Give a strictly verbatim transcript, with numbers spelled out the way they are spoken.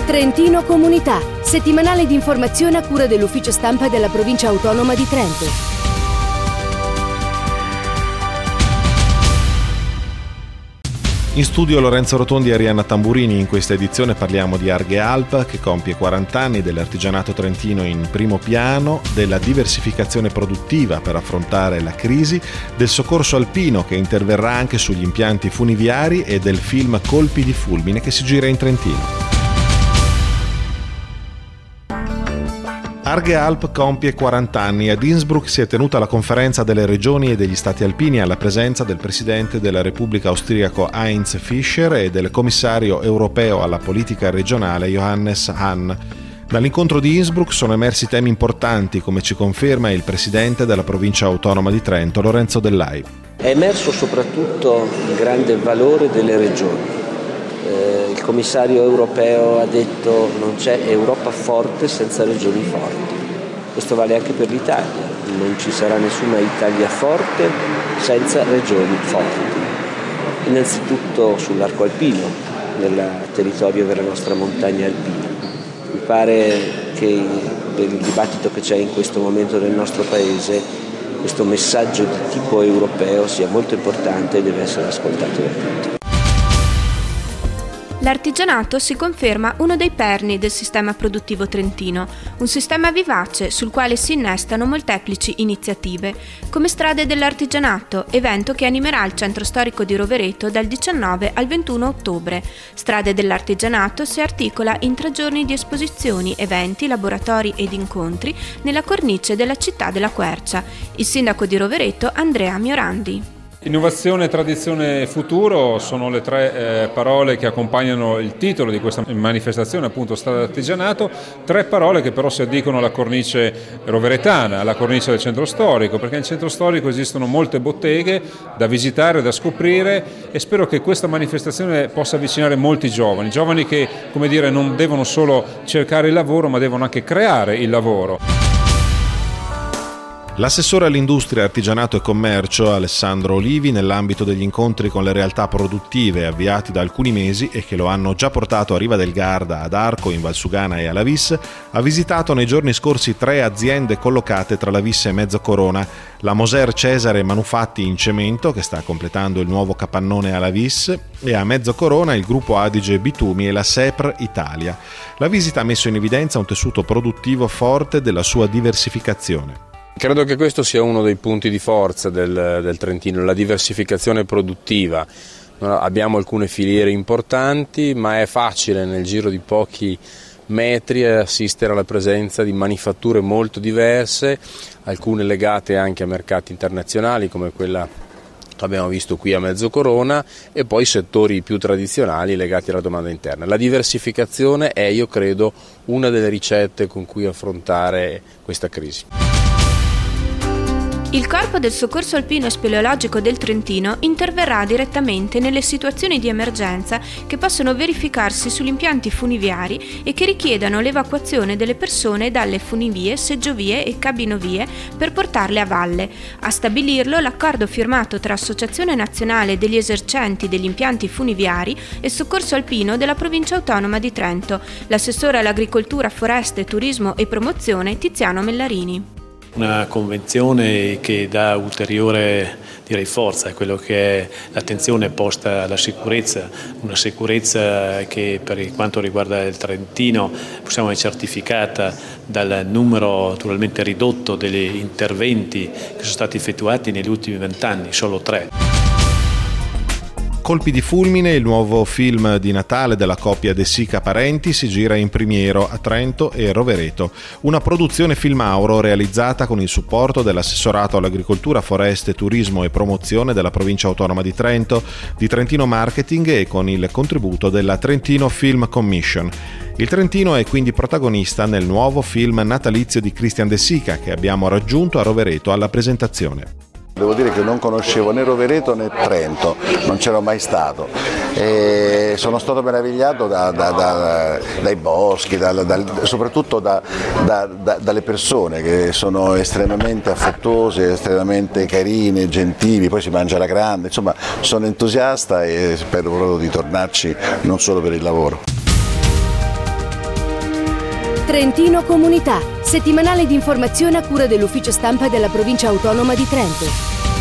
Trentino Comunità, settimanale di informazione a cura dell'ufficio stampa della provincia autonoma di Trento. In studio Lorenzo Rotondi e Arianna Tamburini. In questa edizione parliamo di Arge Alp, che compie quaranta anni, dell'artigianato trentino in primo piano, della diversificazione produttiva per affrontare la crisi, del soccorso alpino che interverrà anche sugli impianti funiviari e del film Colpi di fulmine che si gira in Trentino. Arge Alp compie quaranta anni. Ad Innsbruck si è tenuta la conferenza delle regioni e degli stati alpini alla presenza del presidente della Repubblica austriaco Heinz Fischer e del commissario europeo alla politica regionale Johannes Hahn. Dall'incontro di Innsbruck sono emersi temi importanti, come ci conferma il presidente della provincia autonoma di Trento, Lorenzo Dell'Ai. È emerso soprattutto il grande valore delle regioni. Eh, il commissario europeo ha detto non c'è Europa forte senza regioni forti. Questo vale anche per l'Italia, non ci sarà nessuna Italia forte senza regioni forti. Innanzitutto sull'arco alpino, nel territorio della nostra montagna alpina. Mi pare che per il dibattito che c'è in questo momento nel nostro paese questo messaggio di tipo europeo sia molto importante e deve essere ascoltato da tutti. L'artigianato si conferma uno dei perni del sistema produttivo trentino, un sistema vivace sul quale si innestano molteplici iniziative, come Strade dell'Artigianato, evento che animerà il centro storico di Rovereto dal diciannove al ventuno ottobre. Strade dell'Artigianato si articola in tre giorni di esposizioni, eventi, laboratori ed incontri nella cornice della città della Quercia. Il sindaco di Rovereto, Andrea Miorandi. Innovazione, tradizione e futuro sono le tre eh, parole che accompagnano il titolo di questa manifestazione, appunto Strada dell'Artigianato, tre parole che però si addicono alla cornice roveretana, alla cornice del centro storico, perché nel centro storico esistono molte botteghe da visitare, da scoprire, e spero che questa manifestazione possa avvicinare molti giovani, giovani che, come dire, non devono solo cercare il lavoro ma devono anche creare il lavoro. L'assessore all'industria, artigianato e commercio Alessandro Olivi, nell'ambito degli incontri con le realtà produttive avviati da alcuni mesi e che lo hanno già portato a Riva del Garda, ad Arco, in Valsugana e alla Vis, ha visitato nei giorni scorsi tre aziende collocate tra la Vis e Mezzocorona: la Moser Cesare Manufatti in cemento, che sta completando il nuovo capannone alla Vis, e a Mezzocorona il gruppo Adige Bitumi e la Sepr Italia. La visita ha messo in evidenza un tessuto produttivo forte della sua diversificazione. Credo che questo sia uno dei punti di forza del, del Trentino, la diversificazione produttiva. Abbiamo alcune filiere importanti, ma è facile nel giro di pochi metri assistere alla presenza di manifatture molto diverse, alcune legate anche a mercati internazionali come quella che abbiamo visto qui a Mezzocorona, e poi settori più tradizionali legati alla domanda interna. La diversificazione è, io credo, una delle ricette con cui affrontare questa crisi. Il Corpo del Soccorso Alpino e Speleologico del Trentino interverrà direttamente nelle situazioni di emergenza che possono verificarsi sugli impianti funiviari e che richiedano l'evacuazione delle persone dalle funivie, seggiovie e cabinovie per portarle a valle. A stabilirlo l'accordo firmato tra Associazione Nazionale degli Esercenti degli Impianti Funiviari e Soccorso Alpino della Provincia Autonoma di Trento. L'assessore all'Agricoltura, Foreste, Turismo e Promozione Tiziano Mellarini. Una convenzione che dà ulteriore, direi, forza a quello che è l'attenzione posta alla sicurezza, una sicurezza che per quanto riguarda il Trentino possiamo dire certificata dal numero naturalmente ridotto degli interventi che sono stati effettuati negli ultimi vent'anni, solo tre. Colpi di fulmine, il nuovo film di Natale della coppia De Sica Parenti, si gira in Primiero, a Trento e Rovereto. Una produzione Filmauro realizzata con il supporto dell'assessorato all'agricoltura, foreste, turismo e promozione della provincia autonoma di Trento, di Trentino Marketing e con il contributo della Trentino Film Commission. Il Trentino è quindi protagonista nel nuovo film natalizio di Christian De Sica, che abbiamo raggiunto a Rovereto alla presentazione. Devo dire che non conoscevo né Rovereto né Trento, non c'ero mai stato e sono stato meravigliato da, da, da, dai boschi, da, da, soprattutto da, dalle persone che sono estremamente affettuose, estremamente carine, gentili, poi si mangia alla grande, insomma sono entusiasta e spero proprio di tornarci non solo per il lavoro. Trentino Comunità, settimanale di informazione a cura dell'ufficio stampa della provincia autonoma di Trento.